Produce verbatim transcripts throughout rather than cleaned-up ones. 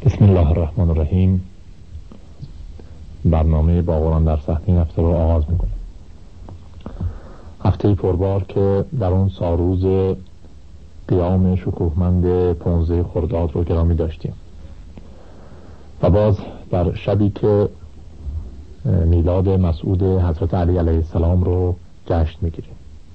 بسم الله الرحمن الرحیم. برنامه با قرآن در صحنه این هفته رو آغاز میکنیم. هفته پربار که در اون سالروز قیام شکوهمند پانزده خرداد رو گرامی داشتیم و باز در شبی که میلاد مسعود حضرت علی علیه السلام رو جشن میگیریم.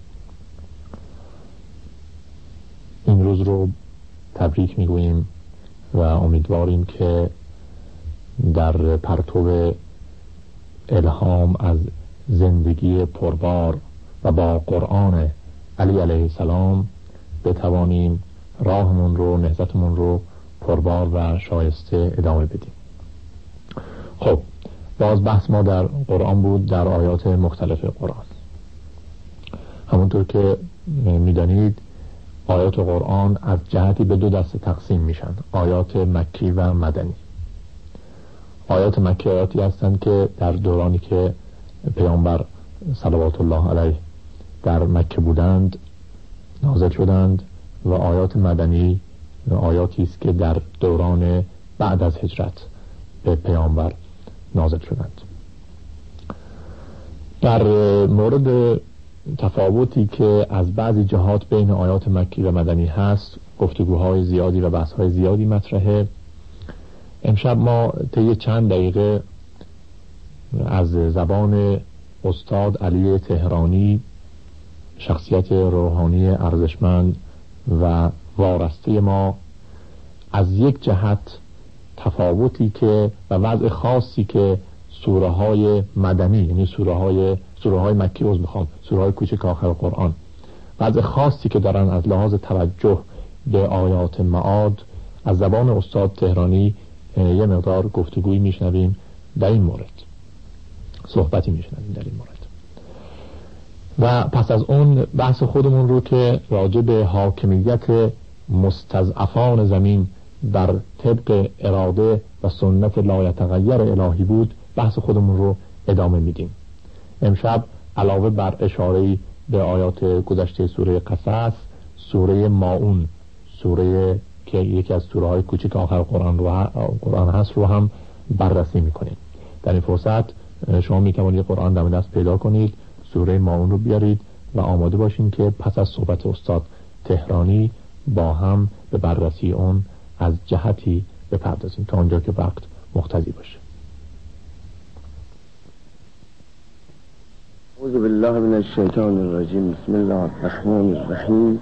این روز رو تبریک میگوییم و امیدواریم که در پرتو الهام از زندگی پربار و با قرآن علی علیه السلام بتوانیم راهمون رو، نهضتمون رو پربار و شایسته ادامه بدیم. خب باز بحث ما در قرآن بود، در آیات مختلف قرآن. همونطور که میدانید آیات قرآن از جهتی به دو دسته تقسیم میشن: آیات مکی و مدنی. آیات مکی آیاتی هستند که در دورانی که پیامبر صلوات الله علیه در مکه بودند نازل شدند و آیات مدنی آیاتی است که در دوران بعد از هجرت به پیامبر نازل شدند. در مورد تفاوتی که از بعضی جهات بین آیات مکی و مدنی هست گفتگوهای زیادی و بحثهای زیادی مطرحه. امشب ما طی چند دقیقه از زبان استاد علی تهرانی، شخصیت روحانی ارزشمند و وارسته ما، از یک جهت تفاوتی که و وضع خاصی که سوره های مدنی، یعنی سوره های سوره های مکی روز میخوام سوره های کوچک آخر قرآن، وضع خاصی که دارن از لحاظ توجه به آیات معاد، از زبان استاد تهرانی یه مقدار گفتگویی میشنویم در این مورد، صحبتی میشنویم در این مورد. و پس از اون بحث خودمون رو که راجع به حاکمیت مستضعفان زمین بر طبق اراده و سنت لا یتغیر الهی بود، بحث خودمون رو ادامه میدیم. امشب علاوه بر اشاره‌ای به آیات گذشته سوره قصص، سوره ماعون، سوره که یکی از سوره های کوچک آخر قرآن رو قرآن هست رو هم بررسی میکنیم. در این فرصت شما میتوانید قرآن دم دست پیدا کنید، سوره ماعون رو بیارید و آماده باشین که پس از صحبت استاد تهرانی با هم به بررسی اون از جهتی بپردازیم تا آنجا که وقت مقتضی باشه. اعوذ بالله من الشیطان الرجیم. بسم الله الرحمن الرحیم.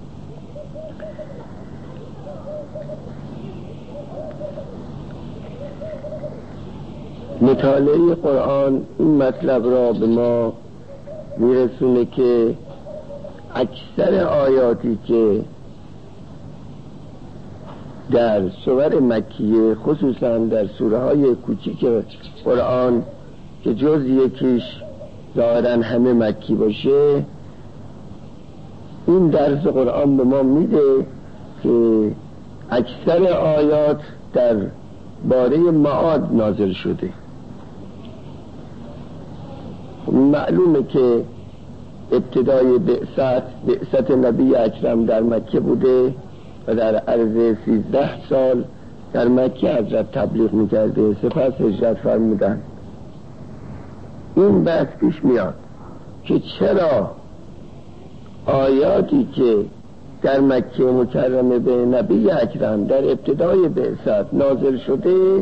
مطالعه قرآن این مطلب را به ما میرسونه که اکثر آیاتی که در سور مکیه، خصوصا در سوره های کوچیک قرآن که جز یکیش ظاهراً همه مکی باشه، این درس قرآن به ما میده که اکثر آیات در باره معاد نازل شده. معلومه که ابتدای بعثت بعثت نبی اکرم در مکه بوده و در عرض سیزده سال در مکه حضرت تبلیغ میکرده، سپس هجرت فرمودن. این بحث پیش میاد که چرا آیاتی که در مکه مکرمه به نبی اکرم در ابتدای بعثت نازل شده،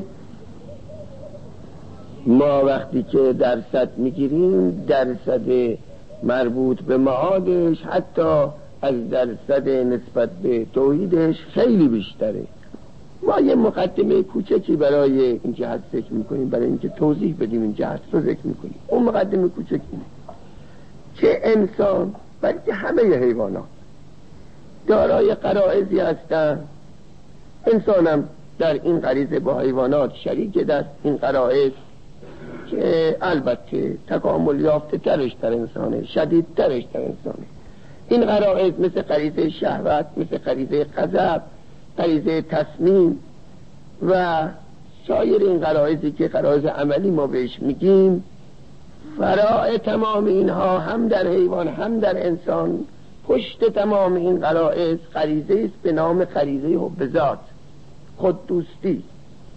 ما وقتی که درصد میگیریم درصد مربوط به معادش حتی از درصد نسبت به توحیدش خیلی بیشتره. ما یه مقدمه کوچکی برای این جهت ذکر میکنیم، برای اینکه توضیح بدیم این جهت رو ذکر میکنیم. اون مقدمه کوچکی که انسان بلکه همه حیوانات دارای غرایزی هستن. انسانم در این غریزه با حیوانات شریک دست این غرایز که البته تکامل یافته ترش در انسانه، شدید ترش در انسانه. این غرایز مثل غریزه شهوت، مثل غریزه غضب، غریزه تصمیم و سایر این غرایزی که غرایز عملی ما بهش میگیم، فرای تمام اینها هم در حیوان هم در انسان، پشت تمام این غرایز غریزه است به نام غریزه حب ذات، خود دوستی.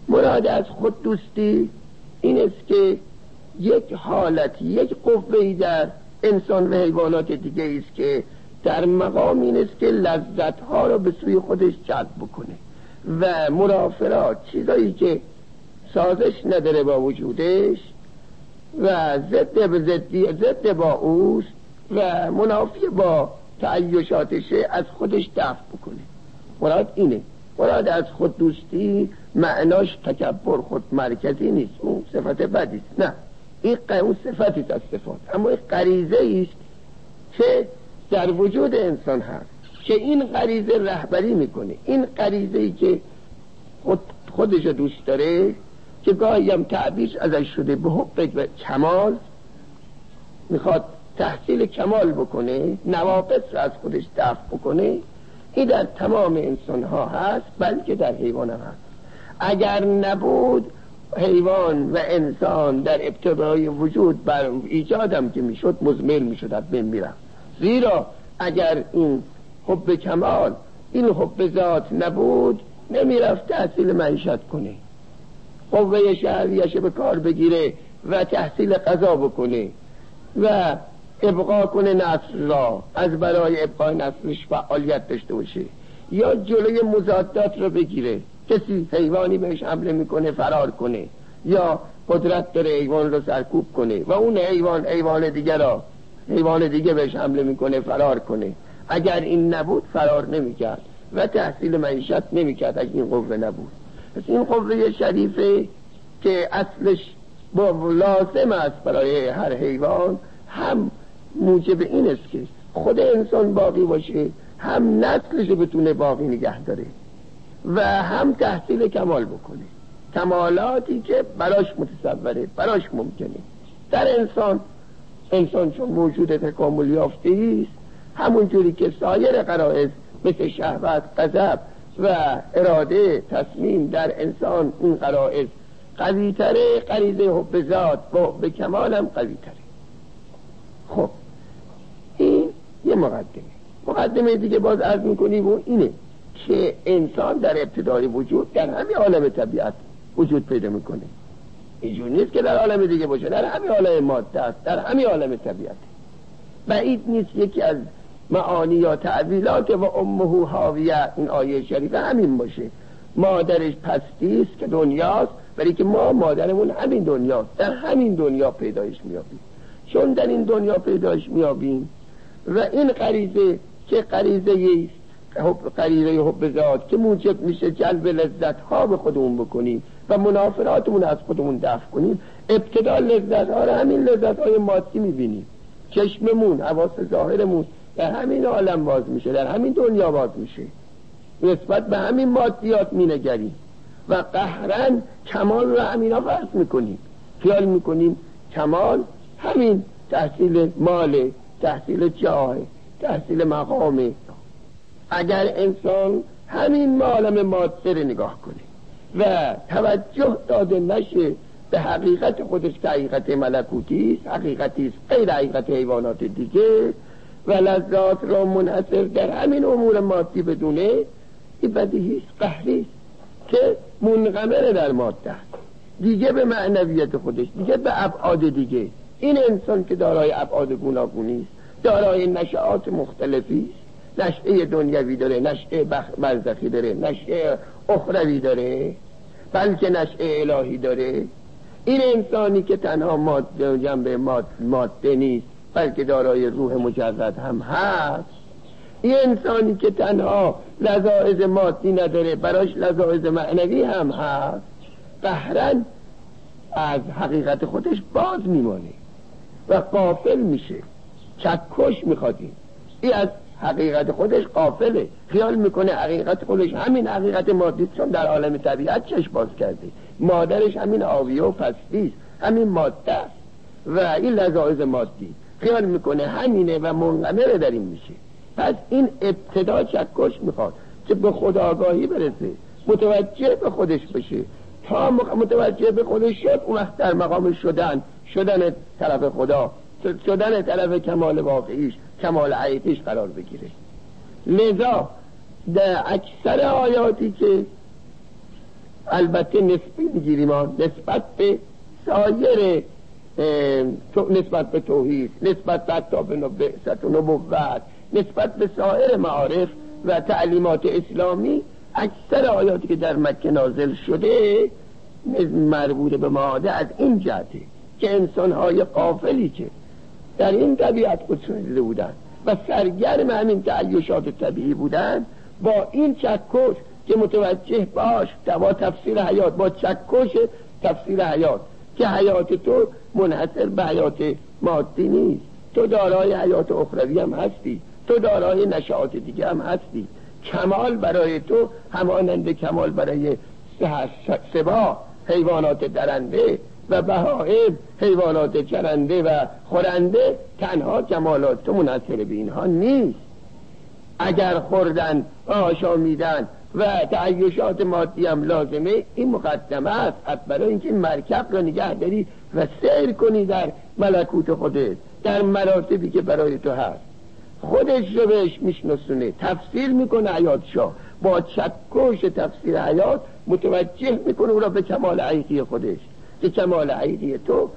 مراد از خود دوستی این است که یک حالت، یک قوه‌ای در انسان و حیوانات دیگه است که در مقام این است که لذت‌ها را به سوی خودش جلب بکنه و منافرات، چیزایی که سازش نداره با وجودش و ضد به ضدی ضد با اوست و منافی با تعیشاتشه، از خودش دفع بکنه. مراد اینه. مراد از خود دوستی معناش تکبر، خود مرکزی نیست، اون صفت بدی است، نه، این اون صفتی از صفات، اما این غریزه است که در وجود انسان هست که این غریزه رهبری میکنه. این غریزه ای که خود خودش دوست داره که گاهی هم تعبیر ازش شده به حب کمال، میخواد تحصیل کمال بکنه، نواقص را از خودش دفع بکنه، این در تمام انسان ها هست، بلکه در حیوان هم هست. اگر نبود حیوان و انسان در ابتدای وجود بر ایجادم که میشد مزمر میشد، از بین میرفت. زیرا اگر این حب کمال، این حب ذات نبود، نمیرفت تحصیل معیشت کنه، قوه شهریش به کار بگیره و تحصیل قضا بکنه و ابقا کنه نسل را، از برای ابقای نسلش فعالیت داشته باشه، یا جلوی مضادات رو بگیره. کسی حیوانی بهش حمله میکنه فرار کنه، یا قدرت داره حیوان رو سرکوب کنه و اون حیوان حیوان دیگه را حیوان دیگه بهش حمله میکنه فرار کنه. اگر این نبود فرار نمیکرد و تحصیل معیشت نمیکرد اگر این قوه نبود. پس این قوه شریفه که اصلش با لازم است برای هر حیوان، هم موجب این است که خود انسان باقی باشه، هم نسلش بتونه باقی نگه داره و هم تحصیل کمال بکنه، کمالاتی که براش متصوره، براش ممکنه. در انسان انسان چون موجود تکامل یافته است، همون جوری که سایر غرایز مثل شهوت، غضب و اراده، تصمیم در انسان این غرایز قوی تره، غریزه حب ذات با حب کمال هم قوی تره. خب این یه مقدمه. مقدمه دیگه باز عرض میکنیم و اینه که انسان در ابتدای وجود در همین عالم طبیعت وجود پیدا میکنه. اینجور نیست که در عالم دیگه باشه، در همین عالم ماده است، در همین عالم طبیعت. بعید نیست یکی از معانی یا تعبیرات و امه حاویه این آیه شریفه همین باشه. مادرش پستی است که دنیاست، ولی که ما مادرمون همین دنیاست، در همین دنیا پیدایش میابیم. چون در این دنیا پیدایش میابیم و این غریزه که غریزه است، غریزه حب ذات که موجب میشه جلب لذت ها به خودمون بکنیم و منافراتمون از خودمون دفع کنیم، ابتدا لذت ها رو همین لذت های مادی میبینیم. چشممون، حواس ظاهرمون در همین عالم باز میشه، در همین دنیا باز میشه، نسبت به همین مادیات مینگریم و قهرن کمال رو همینا فرض میکنیم. خیال میکنیم کمال همین تحصیل مال، تحصیل جاه، تحصیل مقامه. اگر انسان همین عالم ماده رو نگاه کنه و توجه داده نشه به حقیقت خودش که حقیقت ملکوتی است، حقیقتی است غیر حقیقت حیوانات دیگه، و لذات را منحصر در همین امور مادی بدونه، این بدیهی است، قهری است که منغمر در ماده است، دیگه به معنویت خودش، دیگه به ابعاد دیگه. این انسان که دارای ابعاد گوناگونی است، دارای نشعات مختلفی است، نشعه دنیوی داره، نشعه برزخی داره، نشعه اخروی داره، بلکه نشعه الهی داره. این انسانی که تنها ماده جنبه ماده نیست، بلکه دارای روح مجرد هم هست. این انسانی که تنها لذائذ مادی نداره، براش لذائذ معنوی هم هست، قهرن از حقیقت خودش باز میمانه و غافل میشه، چکش میخوادیم. این از حقیقت خودش غافله، خیال میکنه حقیقت خودش همین حقیقت مادی، چون در عالم طبیعت چشم باز کرده، مادرش همین آویه و پستی است، همین ماده است و این لذائذ مادی، خیال میکنه همینه و منغمر در این میشه. پس این ابتدا چکش میخواد که به خودآگاهی برسه، متوجه به خودش بشه. تا متوجه به خودش شد، اون وقت در مقام شدن شدن طرف خدا، شدن طرف کمال واقعیش، کمال حقیقیش قرار بگیره. لذا در اکثر آیاتی که البته نسبی میگیریم، نسبت به سایر نسبت به توحید، نسبت به حتی به بعثت و نبوت، نسبت به سایر معارف و تعلیمات اسلامی، اکثر آیاتی که در مکه نازل شده مربوط به معاده از این جهته که انسان‌های غافلی که در این طبیعت خودشون دیده بودن و سرگرم همین تعیشات طبیعی بودن، با این چکش که متوجه باش با تفسیر حیات، با چکش تفسیر حیات که حیات تو منحصر به حیات مادی نیست، تو دارای حیات اخروی هم هستی، تو دارای نشاط دیگه هم هستی. کمال برای تو همانند کمال برای سبا حیوانات درنده و بهائم حیوانات چرنده و خورنده، تنها کمالات تو منحصر به اینها نیست. اگر خوردن و آشامیدن و تعیشات مادی هم لازمه، این مقدمه است برای اینکه مرکب را نگه داری و سیر کنی در ملکوت خودت، در مراتبی که برای تو هست. خودش رو بهش میشناسونه، تفسیر میکنه حیاتشا، با چکش تفسیر حیات متوجه میکنه او را به کمال حقیقی خودش، که کمال حقیقی تو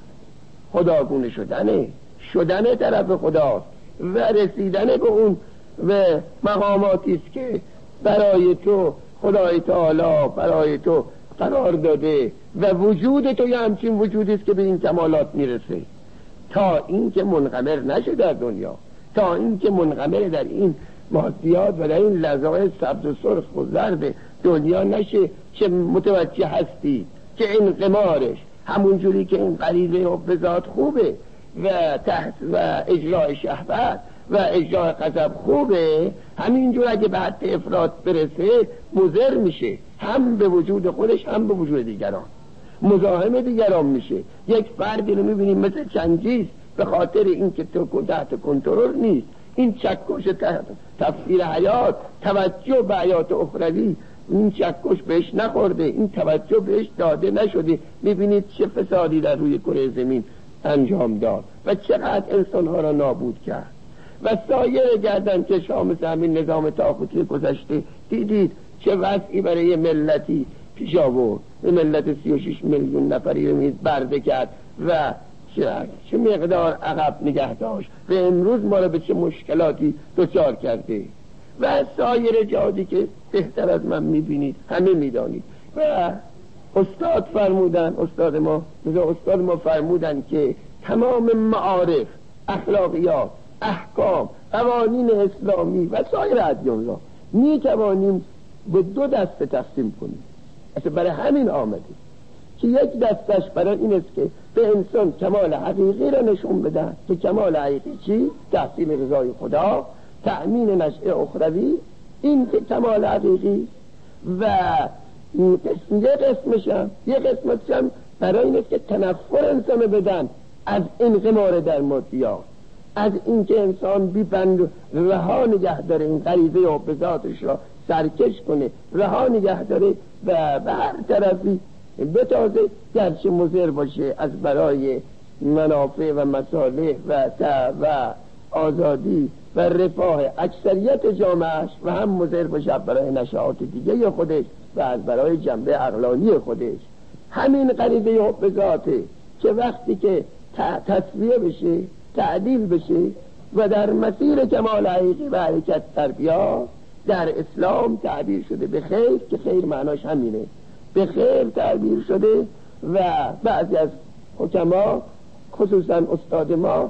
خداگونه شدنه، شدن طرف خداست و رسیدن به اون و مقاماتی است که برای تو خدای تعالی برای تو قرار داده و وجود تو یه همچین وجودی است که به این کمالات میرسه، تا این که منغمر نشه در دنیا، تا این که منغمر در این مادیات و در این لذایذ سبز و سرخ و زرد دنیا نشه، که متوجه هستی که این قمارش همون جوری که این غریزه و بذات خوبه و تحت و اجراء شهوت و اجراء غضب خوبه، همینجور اگه به حد افراط برسه مضر میشه، هم به وجود خودش هم به وجود دیگران، مزاحم دیگران میشه. یک فردی رو میبینیم مثل چنگیز، به خاطر اینکه تو تحت کنترل نیست، این چکش تفسیر حیات، توجه به حیات اخروی، این چکش بهش نخورده، این توجه بهش داده نشده، میبینید چه فسادی در روی کره زمین انجام داد و چقدر انسانها را نابود کرد. و سایر گردن که شام همین نظام طاغوتی گذشته دیدید چه وضعی برای ملتی پیش آورد، ملت سی و شش میلیون نفری رو برده کرد و چه مقدار عقب نگه داشت و امروز ما را به چه مشکلاتی دچار کرده. و سایر جهادی که بهتر از من میبینید، همه میدانید. و استاد فرمودن، استاد ما استاد ما فرمودن که تمام معارف، اخلاقیات، احکام، قوانین اسلامی و سایر ادیان را می توانیم به دو دسته تقسیم کنیم. اصلا برای همین آمده که یک دستش برای این است که به انسان کمال حقیقی را نشون بدن، که کمال حقیقی چی؟ تحصیل رضای خدا، تأمین نشأ اخروی، این که کمال حقیقی. و یه قسمش هم یه قسمتش هم برای این است که تنفر انسان بدن از این قمار در مادیات، از اینکه انسان بیبند رها نگه داره، این غریزه و بذاتش را سرکش کنه، رها نگه داره و به هر طرفی بتازه، گرچه مضر باشه از برای منافع و مصالح و و آزادی و رفاه اکثریت جامعهش، و هم مضر باشه برای نشاط دیگه یا خودش و از برای جنبه عقلانی خودش. همین غریزه و بذاته که وقتی که تصفیه بشه، تعدیل بشه و در مسیر کمال حقیقی و حرکت تربیت در اسلام تعبیر شده به خیر، که خیر معناش همینه، به خیر تعبیر شده. و بعضی از حکما خصوصا استاد ما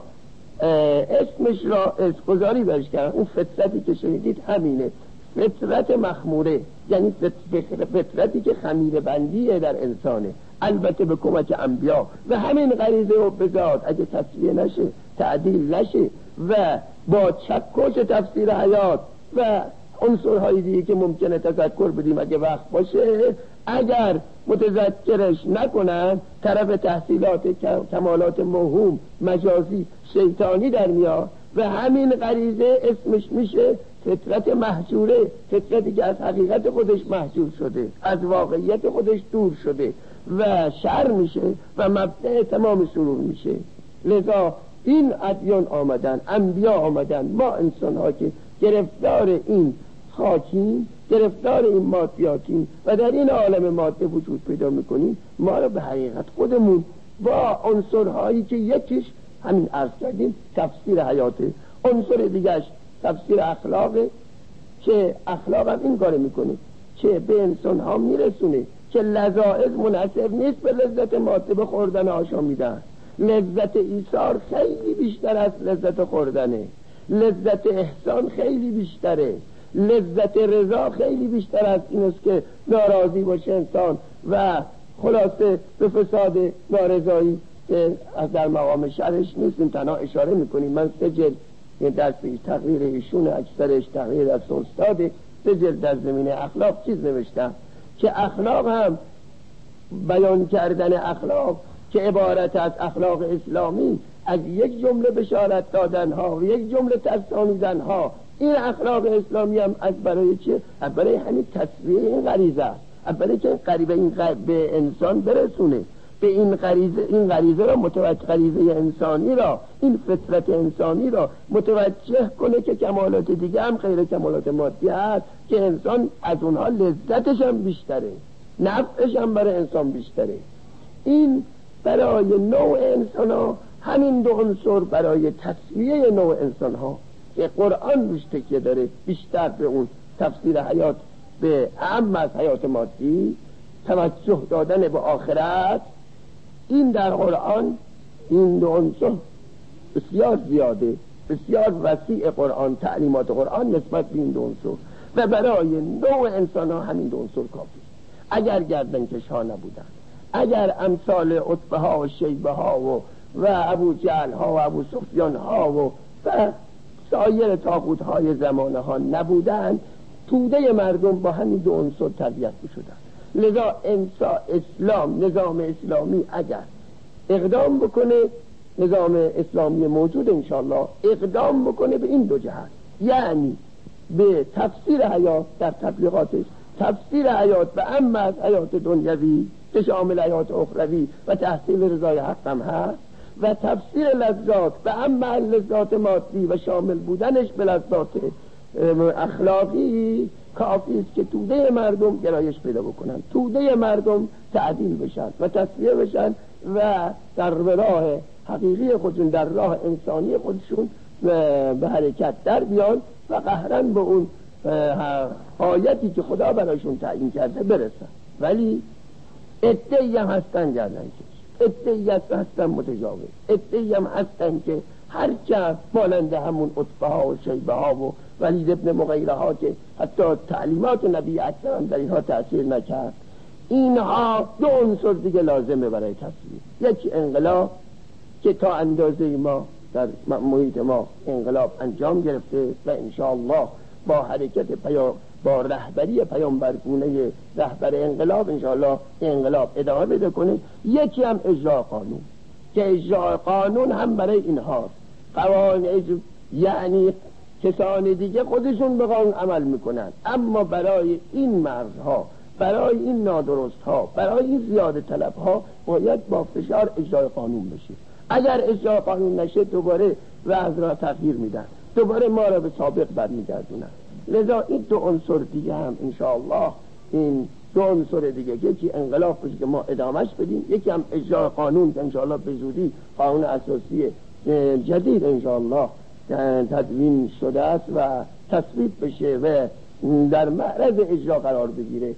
اسمش را اسمگذاری برش کردن، اون فطرتی که شنیدید همینه، فطرت مخموره، یعنی فطرتی که خمیره بندیه در انسانه، البته به کمک انبیا. و همین غریزه و بذات اگه تصفیه نشه، تعدیل نشه و با چکش تفسیر حیات و عنصرهای دیگه که ممکنه تذکر بدیم اگه وقت باشه، اگر متذکرش نکنن، طرف تحصیلات کمالات موهوم، مجازی، شیطانی در میاد و همین غریزه اسمش میشه فطرت محجوره، فطرتی که از حقیقت خودش محجور شده، از واقعیت خودش دور شده و شر میشه و مبدأ تمام شرور میشه. لذا این ادیان آمدن، انبیا آمدن، ما انسان ها که گرفتار این خاکیم، گرفتار این مادیاتیم و در این عالم ماده وجود پیدا میکنیم، ما رو به حقیقت خودمون با عنصرهایی که یکیش همین عرض کردیم تفسیر حیاته، عنصر دیگرش تفسیر اخلاقه که اخلاق هم این کار میکنه که به انسان ها میرسونه که لذائذ منحصر نیست به لذت ماده به خوردن آشامیدن. لذت ایثار خیلی بیشتر از لذت خوردنه، لذت احسان خیلی بیشتره، لذت رضا خیلی بیشتر از این است که ناراضی باشه انسان و خلاصه به فساد نارضایی که از در مقام شرش نیستیم، تنها اشاره میکنیم. من سه جلد درس تقریر ایشون اکثرش تقریر از استاده، سه جلد در زمینه اخلاق چیز نوشتم که اخلاق هم بیان کردن اخلاق که عبارت از اخلاق اسلامی از یک جمله بشارت دادن ها و یک جمله ترسانیدن ها، این اخلاق اسلامی هم از برای چه؟ از برای همین تصویه این غریزه است، از برای که غریبه این غریبه به انسان برسونه، به این غریزه، این غریزه را متوجه، غریزه انسانی را، این فطرت انسانی را متوجه کنه که کمالات دیگه هم غیر کمالات مادی هست که انسان از اونها لذتش هم بیشتره، نفعش هم برای انسان بیشتره. این برای نوع انسان ها همین دو عنصر برای تصفیه نوع انسان ها که قرآن روش تکیه داره، بیشتر به اون تفسیر حیات به اهم از حیات مادی، توجه دادن به آخرت، این در قرآن این دو عنصر بسیار زیاده، بسیار وسیع قرآن، تعلیمات قرآن نسبت به این دو عنصر و برای نوع انسان ها همین دو عنصر کافی. اگر گردنکش ها نبودن، اگر امثال عتبه ها و شیبه ها و و ابو جهل ها و ابو سفیان ها و و سایر طاغوت های زمانه ها نبودن، توده مردم با همین دو عنصر تربیت می‌شدن. لذا انسا اسلام، نظام اسلامی اگر اقدام بکنه، نظام اسلامی موجود انشاءالله اقدام بکنه به این دو جهت، یعنی به تفسیر حیات در تبلیغاتش، تفسیر حیات به اما از حیات دنیوی که شامل حیات اخروی و تحصیل رضای حق هم هست، و تفسیر لذات به اما لذات مادی و شامل بودنش به لذات اخلاقی، کافی است که توده مردم گرایش پیدا بکنن، توده مردم تعدیل بشن و تصفیه بشن و در راه حقیقی خودشون، در راه انسانی خودشون به حرکت در بیان و قهراً به اون آیتی که خدا برایشون تعیین کرده برسن. ولی عده‌ای هم هستن گردنکش، عده‌ای هستن متجاوز، عده‌ای هم هستن که هر که مانند همون عتبه ها و شیبه ها و ولید ابن مغیره ها که حتی تعلیمات نبی اکرم در اینها تأثیر نکرد، اینها دو عنصر دیگه لازمه برای تصویر. یکی انقلاب که تا اندازه ما در محیط ما انقلاب انجام گرفته و انشاءالله با حرکت پیام، با رهبری پیامبرگونه رهبر انقلاب انشاءالله انقلاب ادامه بده کنه. یکی هم اجرا قانون که اجرا قانون هم برای اینها قوانین، یعنی کسان دیگه خودشون به قانون عمل میکنن، اما برای این مرزها، برای این نادرست ها، برای این زیاده طلب ها باید با فشار اجرای قانون بشه. اگر اجرای قانون نشه دوباره وضع را تغییر میدن، دوباره ما را به سابق برمیگردونن. لذا این دو عنصر دیگه هم انشاءالله، این دو عنصر دیگه، یکی انقلاب بشه که ما ادامش بدیم، یکی هم اجرای قانون که انشاءالله به زودی قانون اساسی جدید انشاءالله تدوین شده است و تصویب بشه و در معرض اجرا قرار بگیره.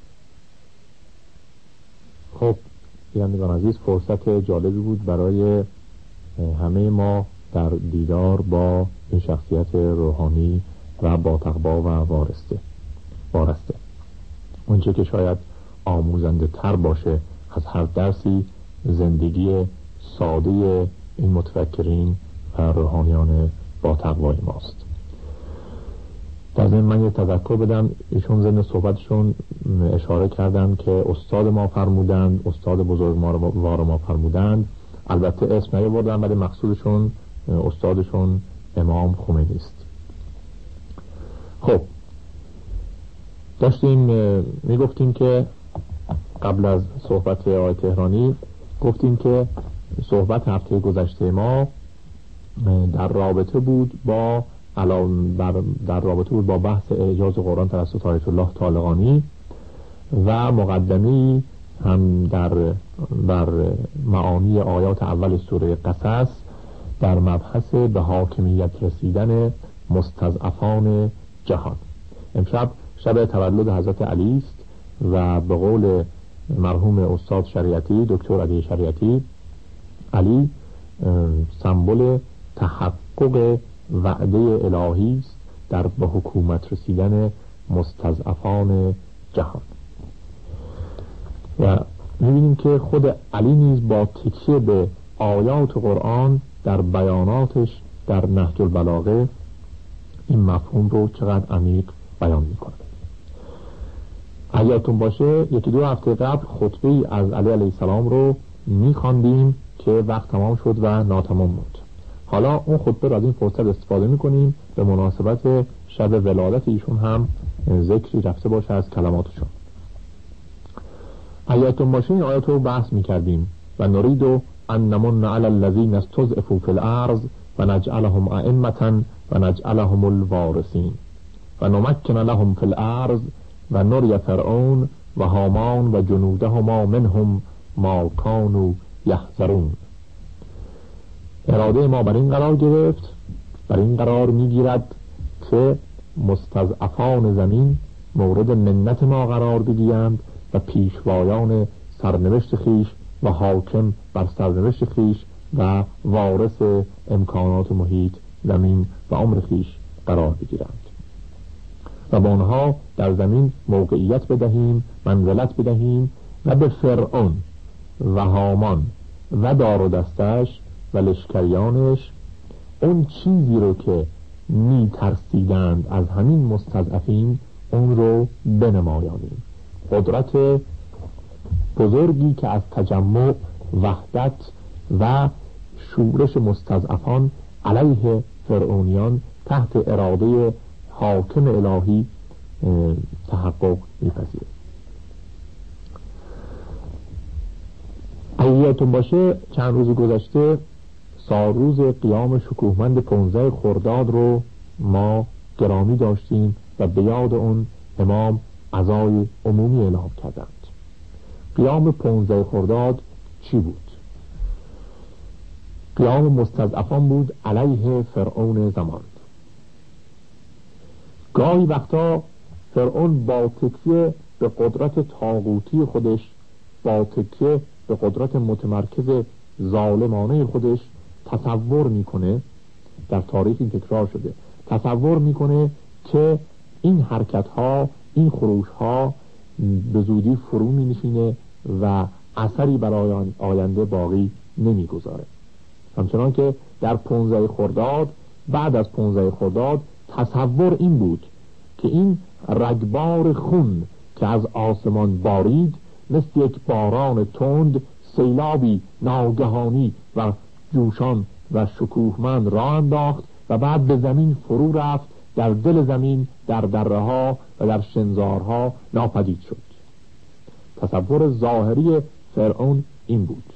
خب بینندگان عزیز، فرصت جالبی بود برای همه ما در دیدار با این شخصیت روحانی و با تقوا و وارسته وارسته اونچه که شاید آموزنده تر باشه از هر درسی، زندگی ساده این متفکرین و روحانیان با تقوای ماست. در ضمن من یه تذکر بدم، ایشون ضمن صحبتشون اشاره کردن که استاد ما فرمودند، استاد بزرگوار ما فرمودند، البته اسم نیاوردن ولی مقصودشون استادشون امام خمینی است. خب داشتیم میگفتیم که قبل از صحبت آقای تهرانی گفتیم که صحبت هفته گذشته ما در رابطه بود با الان در, در رابطه بود با بحث اعجاز قرآن توسط آیت الله طالقانی و مقدمی هم در بر معانی آیات اول سوره قصص در مبحث به حاکمیت رسیدن مستضعفان جهان. امشب شب تولد حضرت علی است و به قول مرحوم استاد شریعتی، دکتر علی شریعتی، علی سمبل تحقق وعده الهی است در به حکومت رسیدن مستضعفان جهان. و می‌بینیم که خود علی نیز با تکیه به آیات قرآن در بیاناتش در نهج البلاغه این مفهوم رو چقدر عمیق بیان می‌کنه. اگرتون باشه یکی دو هفته قبل خطبه ای از علی علیه السلام رو می‌خواندیم که وقت تمام شد و ناتمام بود. حالا اون خطبه رو از این فرصت استفاده می‌کنیم به مناسبت شب ولادت ایشون هم ذکری رفته باشه از کلماتشون. اگرتون باشه این آیات رو بحث می‌کردیم و نريد ان نمن علی الذین استضعفوا فی الارض و نجعلهم ائمة و نجعلهم الوارثین و نمکن لهم فی الارض و نری فرعون و هامان و جنودهما منهم ما کانوا یحذرون. اراده ما بر این قرار گرفت، بر این قرار میگیرد که مستضعفان زمین مورد منت ما قرار بگیرند و پیشوایان سرنوشت خیش و حاکم بر سرنوشت خیش و وارث امکانات محیط زمین و عمر خیش قرار بگیرند و با آنها در زمین موقعیت بدهیم، منزلت بدهیم و به فرعون و هامان و دار و دستش و لشکریانش اون چیزی رو که می ترسیدند از همین مستضعفین اون رو بنمایانیم. قدرت بزرگی که از تجمع، وحدت و شورش مستضعفان علیه فرعونیان تحت اراده حاکم الهی تحقق می‌پذیرد. اگه یادتون باشه چند روز گذشته سالروز قیام شکوهمند پانزده خرداد رو ما گرامی داشتیم و به یاد اون امام عزای عمومی اعلام کردند. قیام پانزده خرداد چی بود؟ قیام مستضعفان بود علیه فرعون زمان. گاهی وقتا فرعون با تکیه به قدرت طاغوتی خودش، با تکیه به قدرت متمرکز ظالمانه خودش تصور میکنه، در تاریخ این تکرار شده، تصور میکنه که این حرکت ها، این خروش ها به زودی فرو می نشینه و اثری برای آینده باقی نمی گذاره. همچنان که در پانزده خرداد، بعد از پانزده خرداد تصور این بود که این رگبار خون که از آسمان بارید مثل یک باران تند سیلابی ناگهانی و جوشان و شکوهمند راه انداخت و بعد به زمین فرو رفت، در دل زمین، در دره ها و در شنزارها ناپدید شد. تصور ظاهری فرعون این بود.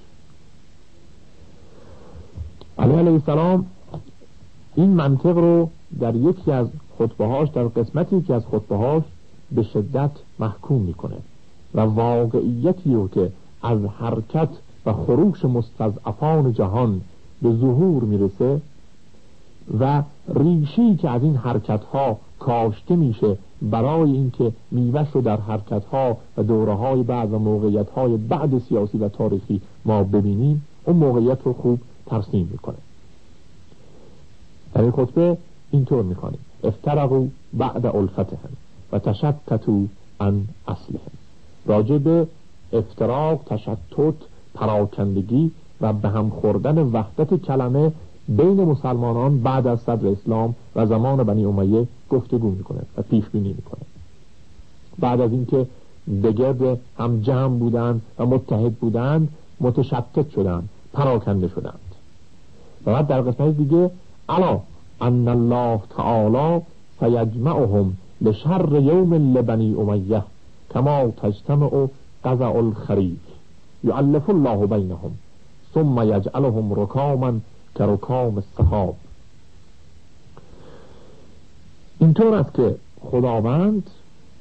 علی علیه السلام این منطق رو در یکی از خطبه‌هاش، در قسمتی که از خطبه‌هاش به شدت محکوم میکنه و واقعیتی رو که از حرکت و خروش مستضعفان جهان به ظهور میرسه و ریشی که از این حرکت‌ها کاشته میشه برای اینکه میوه‌اش رو در حرکت‌ها و دوره‌های بعد و موقعیت‌های بعد سیاسی و تاریخی ما ببینیم، اون موقعیت رو خوب ترسیم میکنه. در این خطبه اینطور میخوانیم: افترقوا بعد الفتهم و تشتتوا عن اصلهم. راجع به افتراق، تشتت، پراکندگی و به هم خوردن وحدت کلمه بین مسلمانان بعد از صدر اسلام و زمان بنی امیه گفتگو میکنه و پیش بینی میکنه. بعد از اینکه به گرد هم جمع بودند و متحد بودند، متشتت شدند، پراکنده شدند. و بعد در قسمت دیگه: الا ان الله تعالی سیجمعهم لشر یوم لبنی امیه کما تجتمع قزع الخریف یؤلف الله بینهم ثم یجعلهم رکاما کرکام السحاب. اینطور است که خداوند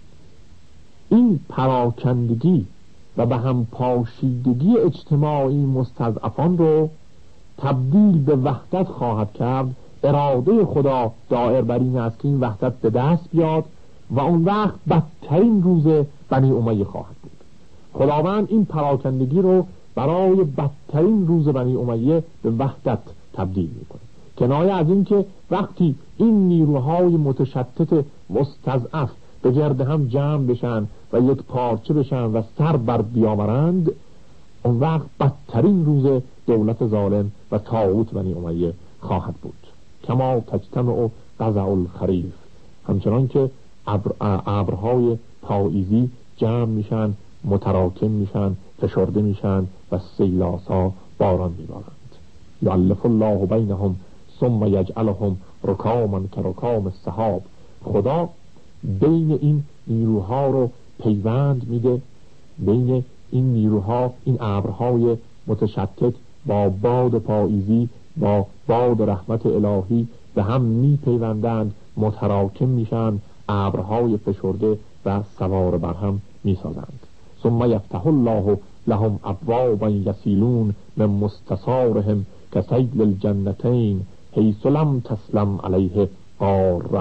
این پراکندگی و به هم پاشیدگی اجتماعی مستضعفان رو تبدیل به وحدت خواهد کرد. اراده خدا دائر بر این است که این وحدت به دست بیاد و اون وقت بدترین روز بنی امیه خواهد بود. خداوند این پراکندگی رو برای بدترین روز بنی امیه به وحدت تبدیل میکنه. کنایه از این که وقتی این نیروهای متشتت مستضعف به گرد هم جمع بشن و یک پارچه بشن و سر بر بیاورند، اون وقت بدترین روز دولت ظالم و طاغوت بنی امیه خواهد بود. کما تجتمع قزع الخریف، همچنان که ابرهای پاییزی جمع میشن، متراکم میشن، فشرده میشن و سیلاسا باران میبارند. یؤلف الله بینهم ثم یجعلهم رکاما کرکام السحاب. خدا بین این نیروها رو پیوند میده، بین این نیروها، این ابرهای متشتت با باد پاییزی، با باد رحمت الهی به هم میپیوندند، متراکم میشن، ابرهای فشرده و سوار بر هم میسازند. ثم یفتح الله لهم ابوابا یسیلون من مستثارهم کسیل الجنتین حیث لم تسلم علیه قاره.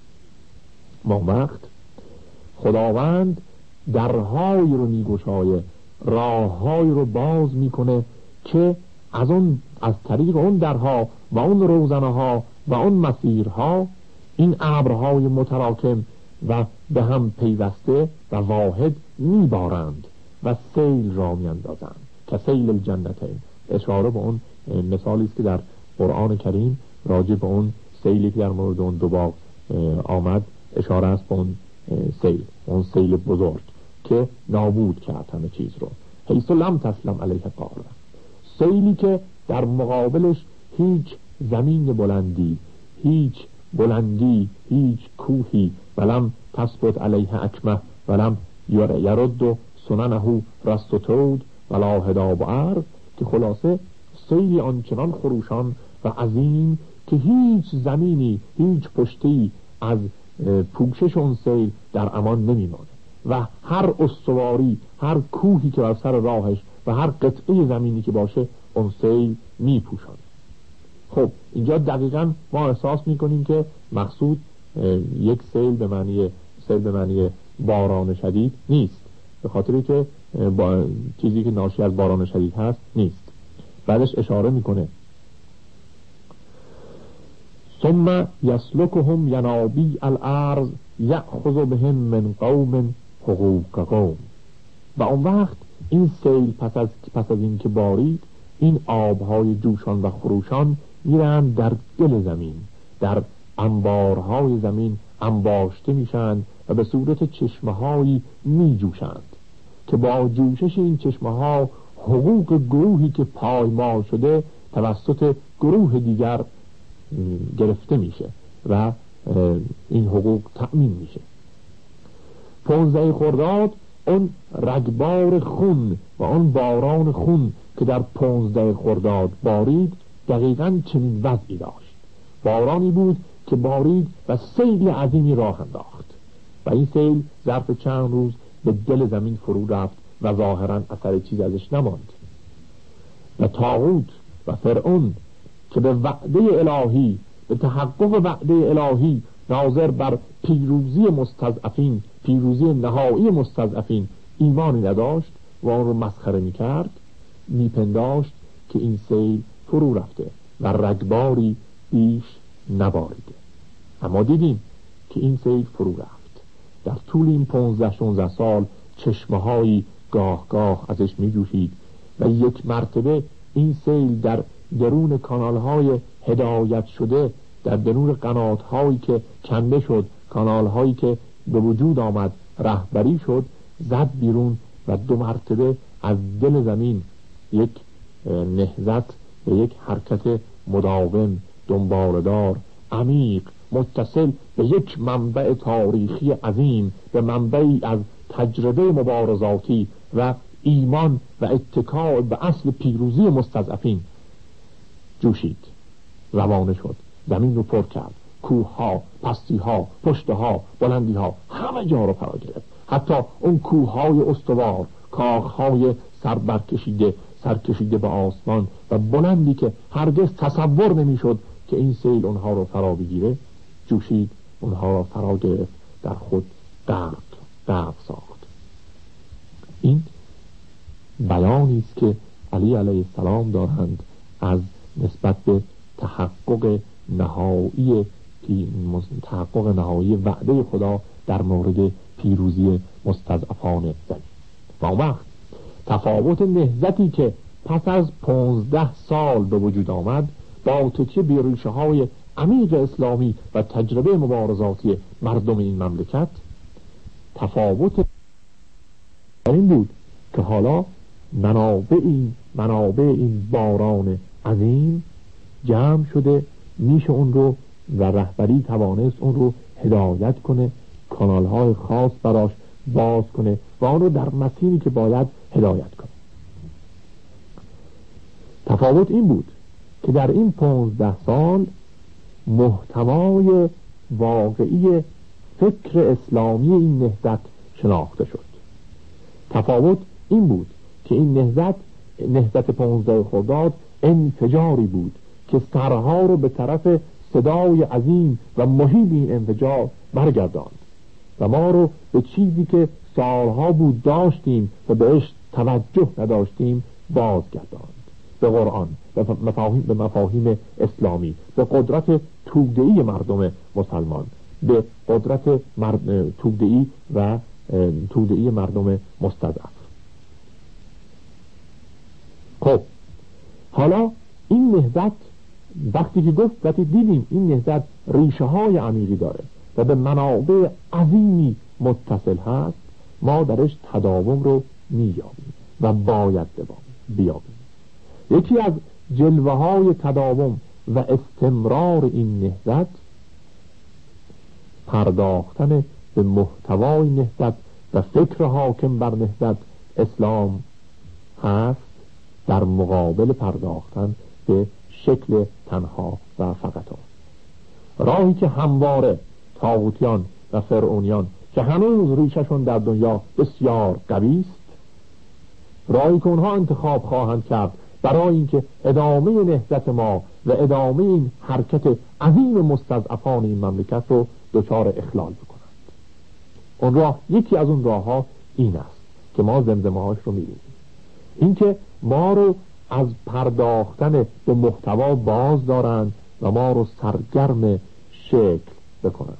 ما وقت خداوند درهایی رو میگشایه، راههایی رو باز میکنه که از اون از طریق اون درها و اون روزنها و اون مسیرها این ابرهای متراکم و به هم پیوسته و واحد میبارند و سیل را میاندازند که سیل الجنتین. اشاره به اون مثالی است که در قرآن کریم راجع به اون سیلی که در مورد اون دو باغ آمد اشاره است به اون سیل، اون سیل بزرگ که نابود کرد همه چیز رو. حیث لم تسلم علیه قاره، سیلی که در مقابلش هیچ زمین بلندی، هیچ بلندی، هیچ کوهی ولم تثبت علیه اکمه ولم یرد سننه رستتود ولا هداب عرض، که خلاصه سیلی آنچنان خروشان و عظیم که هیچ زمینی، هیچ پشتی از پوشش اون سیل در امان نمیمانه و هر استواری، هر کوهی که بر سر راهش و هر قطعه زمینی که باشه اون سیل میپوشانه. خب اینجا دقیقاً ما احساس میکنیم که مقصود یک سیل به معنی سیل به معنی باران شدید نیست، به خاطری که با چیزی که ناشی از باران شدید هست نیست. بعدش اشاره میکنه ثم یسلکهم ینابیع الارض یأخذ بهم من قوم حقوق قوم. و اون وقت این سیل پس از پس از این که بارید، این آبهای جوشان و خروشان میرن در دل زمین، در انبارهای زمین انباشته میشن و به صورت چشمهایی میجوشند که با جوشش این چشمها حقوق گروهی که پایمال شده توسط گروه دیگر گرفته میشه و این حقوق تأمین میشه. پانزده خرداد اون رگبار خون و اون باران خون که در پانزده خرداد بارید دقیقاً چنین وضعی داشت. بارانی بود که بارید و سیل عظیمی راه انداخت و این سیل ظرف چند روز به دل زمین فرو رفت و ظاهراً اثر چیز ازش نماند و طاغوت و فرعون که به وعده الهی، به تحقق وعده الهی ناظر بر پیروزی مستضعفین، پیروزی نهایی مستضعفین ایمانی نداشت و آن رو مسخره میکرد، میپنداشت که این سیل فرو رفته و رگباری بیش نباریده. اما دیدیم که این سیل فرو رفت. در طول این پونزده شانزده سال چشمهایی گاه گاه ازش میجوشید و یک مرتبه این سیل در درون کانالهای هدایت شده، در درون قناتهایی که کنده شد، کانالهایی که به وجود آمد رهبری شد، زد بیرون و دو مرتبه از دل زمین یک نهضت و یک حرکت مداوم، دنبالدار، عمیق، متصل به یک منبع تاریخی عظیم، به منبعی از تجربه مبارزاتی و ایمان و اتکا به اصل پیروزی مستضعفین جوشید، روانه شد، زمین رو پر کرد کوه ها، پستی ها، پشت ها، بلندی ها، همه جا رو فرا گرفت. حتی اون کوه های استوار، کاخ های سربرکشیده سرکشیده به آسمان و بلندی که هرگز تصور نمیشد که این سیل اونها رو فرا بگیره، جوشید، اونها رو فرا گرفت، در خود غرق غرق ساخت. این بیانی است که علی علیه السلام دارند از نسبت به تحقق نهایی تحقق نهایی وعده خدا در مورد پیروزی مستضعفان زمین. و اون وقت تفاوت نهضتی که پس از پانزده سال به وجود آمد با تکیه بر ریشه های عمیق اسلامی و تجربه مبارزاتی مردم این مملکت، تفاوت این بود که حالا منابع این منابع این باران عظیم جمع شده، میشه اون رو و رهبری توانست اون رو هدایت کنه، کانالهای خاص براش باز کنه و اون رو در مسیری که باید هدایت کنه. تفاوت این بود که در این پانزده سال محتوای واقعی فکر اسلامی این نهضت شناخته شد. تفاوت این بود که این نهضت نهضت پانزده خرداد انفجاری بود که سرها رو به طرف صدای عظیم و مهیب این انفجار برگرداند و ما رو به چیزی که سالها بود داشتیم و بهش توجه نداشتیم بازگرداند، به قرآن، به مفاهیم, به مفاهیم اسلامی، به قدرت توده‌ای مردم مسلمان، به قدرت مرد... توده‌ای و توده‌ای مردم مستضعف. خب حالا این نهضت وقتی که گفت وقتی دیدیم این نهضت ریشه های عمیقی داره و به منابع عظیمی متصل هست، ما درش تداوم رو میابیم و باید بیابیم. یکی از جلوه های تداوم و استمرار این نهضت پرداختن به محتوای نهضت و فکر حاکم بر نهضت اسلام هست، در مقابل پرداختن به شکل تنها و فقط ها. راهی که همواره طاغوتیان و فرعونیان که هنوز ریششون در دنیا بسیار قوی است، راهی که اونها انتخاب خواهند کرد برای اینکه ادامه نهضت ما و ادامه این حرکت عظیم مستضعفان این مملکت رو دچار اخلال بکنند. اون راه، یکی از اون راه ها این است که ما زمزمه هاش رو می‌بینیم، اینکه ما رو از پرداختن به محتوا باز دارند و ما رو سرگرم شکل بکنند.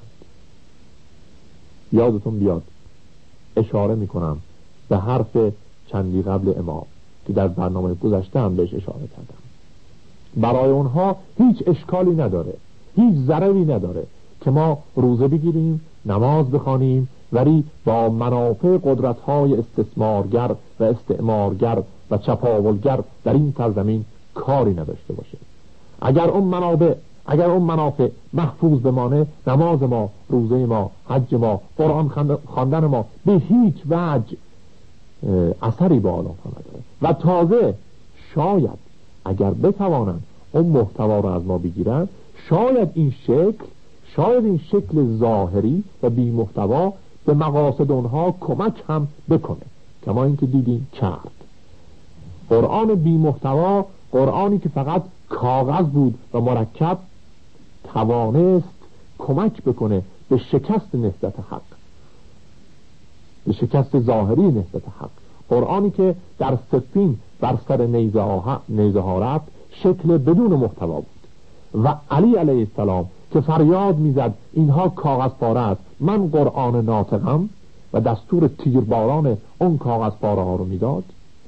یادتون بیاد اشاره میکنم به حرف چندی قبل امام که در برنامه گذشته هم بهش اشاره کردم. برای اونها هیچ اشکالی نداره، هیچ ضرری نداره که ما روزه بگیریم، نماز بخوانیم، ولی با منافع قدرت‌های استثمارگر و استعمارگر و چپاولگر در این سرزمین کاری نداشته باشه. اگر اون منابع اگر اون منافع محفوظ بمانه، نماز ما، روزه ما، حج ما، قرآن خواندن ما به هیچ وجه اثری به آنها نداره و تازه شاید اگر بتوانند اون محتوا رو از ما بگیرن، شاید این شکل شاید این شکل ظاهری و بی محتوا به مقاصد اونها کمک هم بکنه، کما اینکه دیدیم کرد. قرآن بی محتوا، قرآنی که فقط کاغذ بود و مرکب، توانست کمک بکنه به شکست نهضت حق، به شکست ظاهری نهضت حق. قرآنی که در سفین بر سر نیزه ها, نیزه ها رفت، شکل بدون محتوا بود و علی علیه السلام که فریاد میزد اینها کاغذ پاره است، من قرآن ناطقم، و دستور تیرباران اون کاغذ پاره ها رو میداد.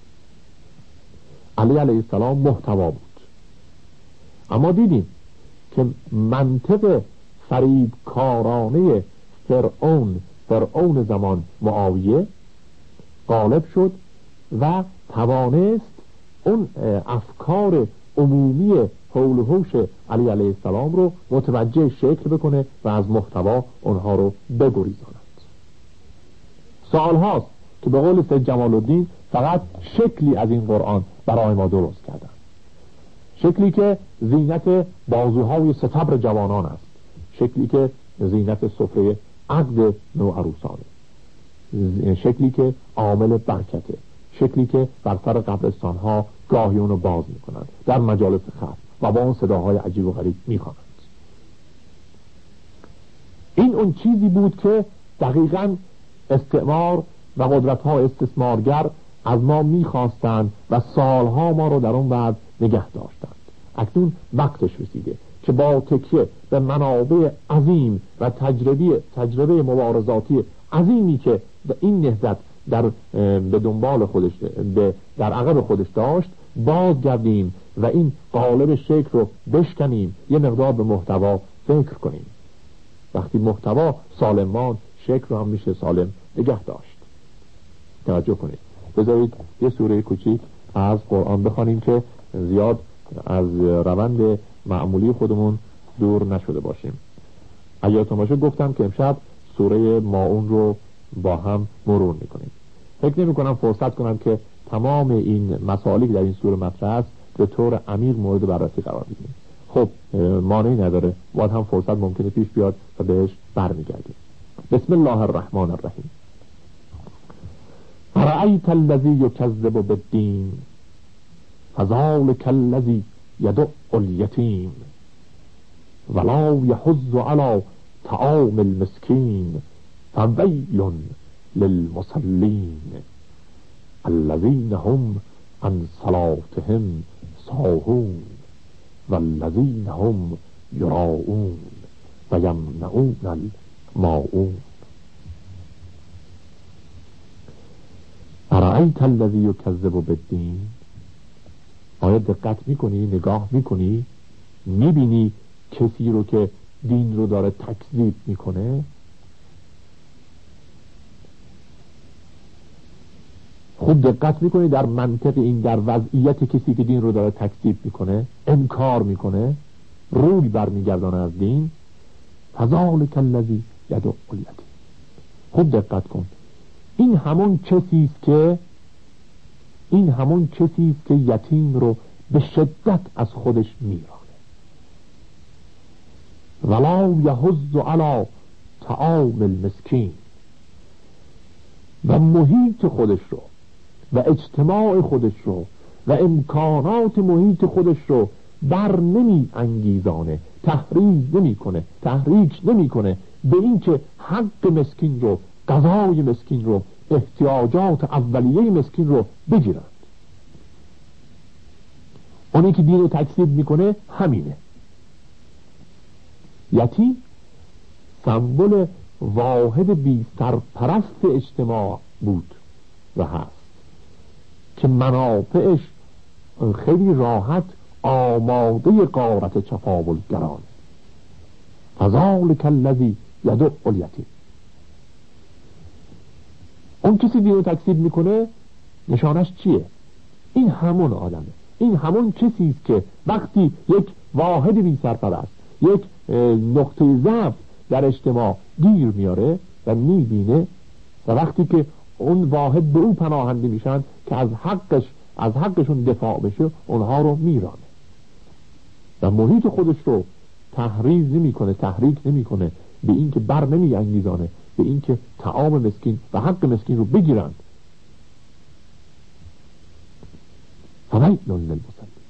علی علیه السلام محتوا بود. اما دیدیم که منطق فریب کارانه فرعون فرعون زمان معاویه غالب شد و توانست اون افکار عمومی حول و حوش علی علیه السلام رو متوجه شکل بکنه و از محتوا اونها رو بگریزاند. سال هاست که به قول سید جمال الدین فقط شکلی از این قرآن برای ما درست کردن، شکلی که زینت بازوهای ستبر جوانان است، شکلی که زینت سفره عقد نوعروسانه، شکلی که عامل برکته، شکلی که بر سر قبرستان ها گاهی اونو باز میکنند در مجالس خاص و با اون صداهای عجیب و غریب میخوانند. این اون چیزی بود که دقیقاً استعمار و قدرت ها استثمارگر از ما میخواستند و سالها ما رو در اون وضع نگه داشتند. اکنون وقتش رسیده که با تکیه به منابع عظیم و تجربه تجربه مبارزاتی عظیمی که این نهضت در به دنبال خودش به در عقب خودش داشت بازگردیم و این قالب شکل رو بشکنیم، یه مقدار به محتوا فکر کنیم. وقتی محتوا سالمان، شکل رو هم میشه سالم نگه داشت. توجه کنید. بذارید یه سوره کوچیک از قرآن بخوانیم که زیاد از روند معمولی خودمون دور نشده باشیم. یادتون باشه گفتم که امشب سوره ماعون رو با هم مرور میکنیم. فکر نمی کنم فرصت کنم که تمام این مسائلی که در این سوره مطرح است به طور عمیق مورد بررسی قرار بدیم. خب مانعی نداره، باید هم فرصت ممکنه پیش بیاد و بهش برمیگردیم. بسم الله الرحمن الرحیم. رأیت الذی یکذب بالدین فذلک الذی یدع الیتیم ولا یحض علی طعام المسکین فویل للمصلین الذین هم عن صلاتهم ساهون والذین هم یراؤون و یمنعون الماعون. ارأیت الذی یکذب بالدین، آیا دقت میکنی، نگاه میکنی، میبینی کسی رو که دین رو داره تکذیب میکنه؟ خوب دقت میکنی در منطق این، در وضعیت کسی که دین رو داره تکذیب میکنه، انکار میکنه، روی برمیگردانه از دین. فذلک الذی یدع الیتیم. خوب دقت کن، این همون کسی است که این همون کسی است که یتیم رو به شدت از خودش میرانه. ولا یحض علی طعام المسکین، و محیط خودش رو و اجتماع خودش رو و امکانات محیط خودش رو بر نمی انگیزانه، تحریض نمی کنه، تحریک نمی کنه به این که حق مسکین رو، غذای مسکین رو، احتیاجات اولیه مسکین رو بگیرند. اونی که دین رو تکذیب میکنه همینه. یتیم سمبل واحد بی سرپرست اجتماع بود و هست که منافعش خیلی راحت آماده غارت چفاولگران. فذلک الذی یدع الیتیم. اون کسی دین رو تکذیب میکنه نشانش چیه؟ این همون آدمه، این همون کسی است که وقتی یک واحد بی سرپرست، یک نقطه ضعف در اجتماع گیر میاره و میبینه و وقتی که اون واحد به او پناهنده میشن که از حقش از حقشون دفاع بشه، اونها رو میرانه و محیط خودش رو تحریض نمیکنه، تحریک نمیکنه به این که بر نمی انگیزانه به این که طعام مسکین و حق مسکین رو بگیرند. فویل للمصلین.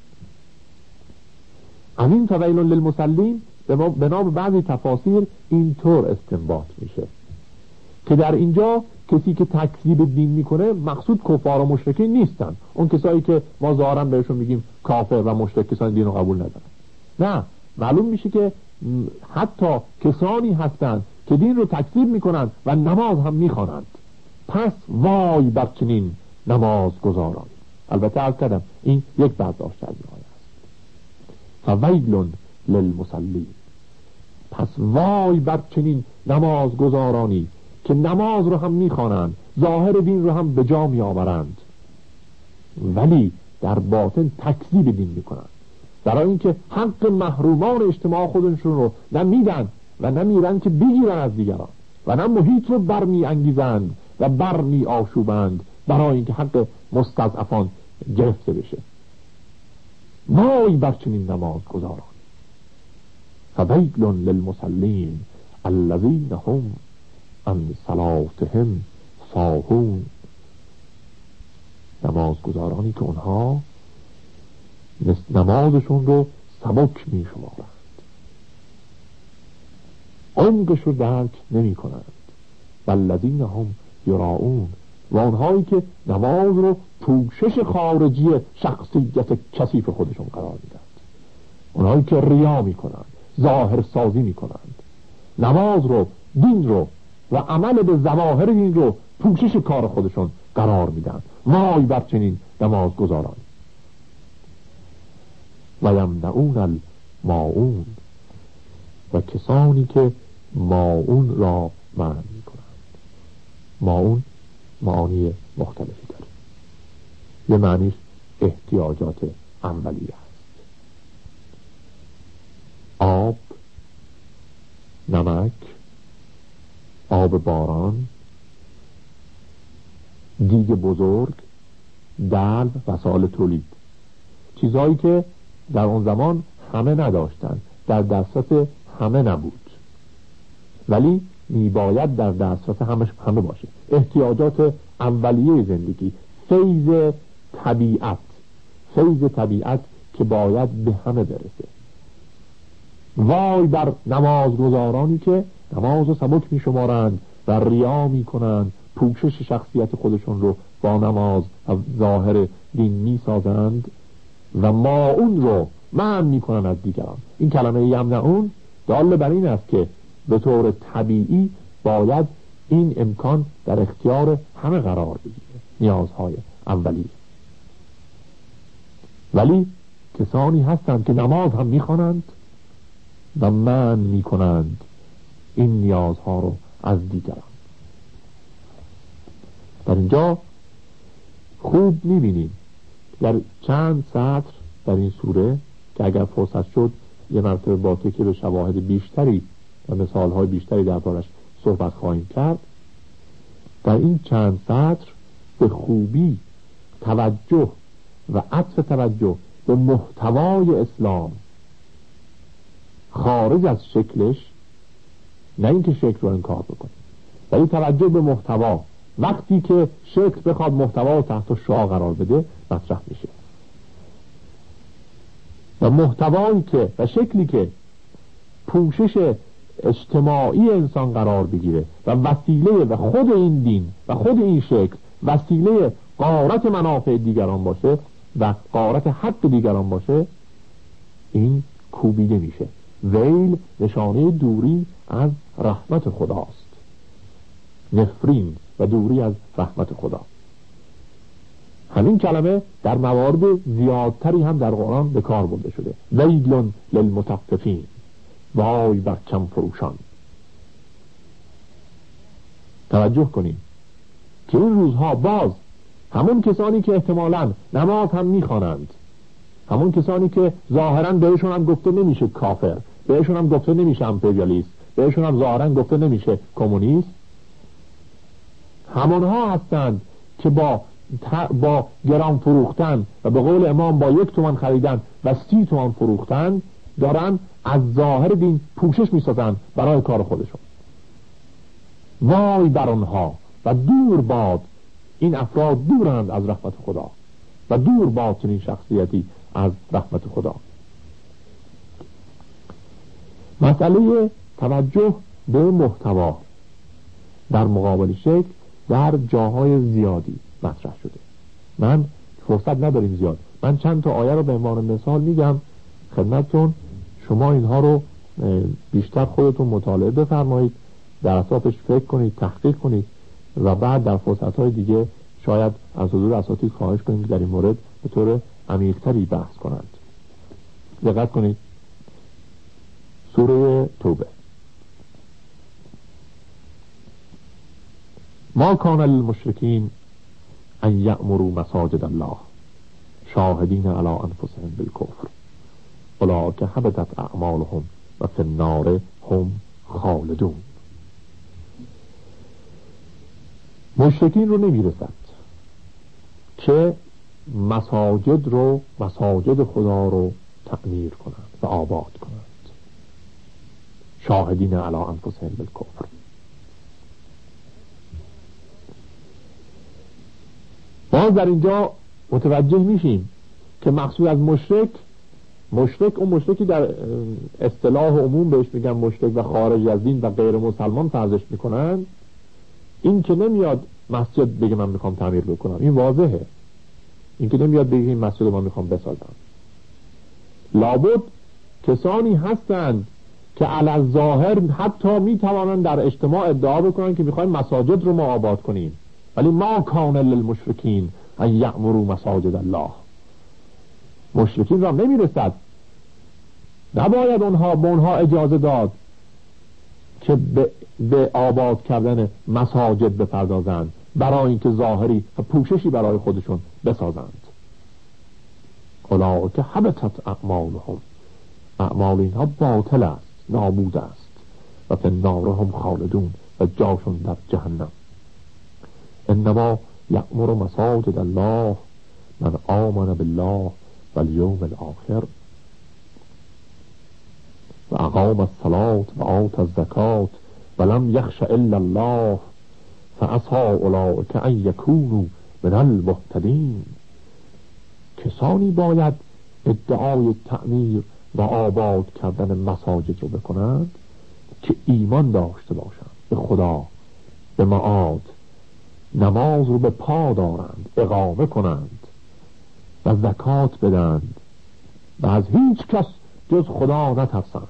همین فویل للمصلین به نام بعضی تفاسیر اینطور استنباط میشه که در اینجا کسی که تکذیب دین میکنه مقصود کفار و مشرکین نیستن، اون کسایی که ما ظاهرا بهشون میگیم کافر و مشرک، کسانی دین رو قبول ندارن. نه، معلوم میشه که حتی کسانی هستند که دین رو تکذیب میکنند و نماز هم میخوانند. پس وای بر چنین نماز گزاران. البته عرض کردم این یک برداشت از این آیه است. فویل للمصلین. پس وای بر چنین نماز گزارانی که نماز رو هم میخوانند، ظاهر دین رو هم به جا میآورند ولی در باطن تکذیب دین میکنند، برای اینکه حق محرومان اجتماع خودشون رو نه میدن و نه میرن که بگیرن از دیگران و نه محیط رو برمی انگیزند و برمی آشوبند برای اینکه حق مستضعفان گرفته بشه. وای بر چنین نماز گزاران. فویل للمصلین الذین هم عن صلاتهم ساهون. نمازگزارانی که اونها نمازشون رو سبک می شمارند، عمقش رو درک نمی کنند. والذین هم یراؤون، و اونهایی که نماز رو پوشش خارجی شخصیت کثیف خودشون قرار میدند، اونهایی که ریا می کنند، ظاهر سازی می کنند، نماز رو، دین رو و عمل به ظواهر دین رو پوشش کار خودشون قرار میدن. وای بر چنین نمازگزاران. و یمنعون الماعون، و کسانی که ماعون را منع می کنند. ماعون معانی مختلفی داره. یه معنیش احتیاجات اولیه است، آب، نمک، آب باران، دیگ بزرگ، دلو، وسایل تولید، چیزهایی که در اون زمان همه نداشتن، در دسترس همه نبود، ولی میباید در دسترس همه همه باشه. احتیاجات اولیه زندگی، فیض طبیعت، فیض طبیعت که باید به همه برسه. وای بر نمازگزارانی که نماز رو سبک می شمارند و ریا می کنند، پوشش شخصیت خودشون رو با نماز و ظاهر دین می سازند و ماعون رو منع می کنند از دیگران. این کلمه یمنعون دال بر این است که به طور طبیعی باید این امکان در اختیار همه قرار بگیره، نیازهای اولیه. ولی کسانی هستند که نماز هم میخوانند و منع میکنند این نیازها رو از دیگران. در اینجا خوب میبینیم در چند سطر در این سوره که اگر فرصت شد یه مرتبه با تکیه به شواهد بیشتری و مثالهای بیشتری دربارش صحبت خواهیم کرد، در این چند سطر به خوبی توجه و عطف توجه به محتوای اسلام خارج از شکلش، نه اینکه شکل رو انکار بکنیم، ولی توجه به محتوا وقتی که شکل بخواد محتوا رو تحت شعاع قرار بده مطرح میشه، و محتوایی که و شکلی که پوشش اجتماعی انسان قرار بگیره و وسیله و خود این دین و خود این شکل وسیله غارت منافع دیگران باشه و غارت حق دیگران باشه، این کوبیده میشه. ویل نشانه دوری از رحمت خداست، نفرین و دوری از رحمت خدا. همین کلمه در موارد زیادتری هم در قرآن به کار برده شده. ویل للمطففین، وای بر کم فروشان. توجه کنیم که این روزها باز همون کسانی که احتمالاً نماز هم میخوانند، همون کسانی که ظاهراً بهشون هم گفته نمیشه کافر، بهشون هم گفته نمیشه امپریالیست، بهشون هم ظاهراً گفته نمیشه کمونیست، همونها هستند که با با گران فروختن و به قول امام با یک تومن خریدن و سی تومن فروختن دارن از ظاهر دین پوشش میسازن برای کار خودشون. وای بر آنها و دور باد، این افراد دورند از رحمت خدا و دور باد چنین شخصیتی از رحمت خدا. مسئله توجه به محتوا در مقابل شکل در جاهای زیادی مطرح شده. من فرصت نداریم زیاد، من چند تا آیه رو به عنوان مثال میگم خدمتتون، شما اینها رو بیشتر خودتون مطالعه بفرمایید، در اطرافش فکر کنید، تحقیق کنید و بعد در فرصت‌های دیگه شاید از حضور اساتید خواهش کنید در این مورد به طور عمیق‌تری بحث کنند. دقت کنید. سوره توبه: ما کان للمشرکین ان یأمروا مساجد الله شاهدین علی انفسهم بالکفر اولئک حبطت اعمالهم و فی النار هم خالدون. مشرکین رو نمیرسد که مساجد رو مساجد خدا رو تعمیر کنند و آباد کنند. شاهدین علی انفسهم بالکفر. باز در اینجا متوجه میشیم که مقصود از مشرک، مشرک اون مشرکی در اصطلاح عموم بهش میگن مشرک و خارج از دین و غیر مسلمان فرضش میکنن، این که نمیاد مسجد بگه من میخوام تعمیر بکنم، این واضحه. این که نمیاد بگه این مسجد رو من میخوام بسازم. لابد کسانی هستند که علی ظاهر حتی میتوانند در اجتماع ادعا بکنن که میخوایم مساجد رو ما آباد کنیم، ولی ما کان للمشرکین ان یأمروا مساجد الله. مشرکین را نمیرسد، نباید اونها به اونها اجازه داد که به, به آباد کردن مساجد بپردازند برای اینکه ظاهری و پوششی برای خودشون بسازند. اولئک حبطت اعمالهم، اعمال اینها باطل است، نابود است، و فی النار هم خالدون، و جاشون در جهنم. انما یأمر مساجد الله من آمن بالله والیوم الاخر و اقام الصلاة و آت الزکاة و لم یخش الا الله فعسى اولئک ان یکونوا من المهتدین. کسانی باید ادعای تعمیر و آباد کردن مساجد رو بکنند که ایمان داشته باشند به خدا، به معاد، نماز رو به پا دارند، اقامه کنند و زکات بدند و از هیچ کس جز خدا نترسند.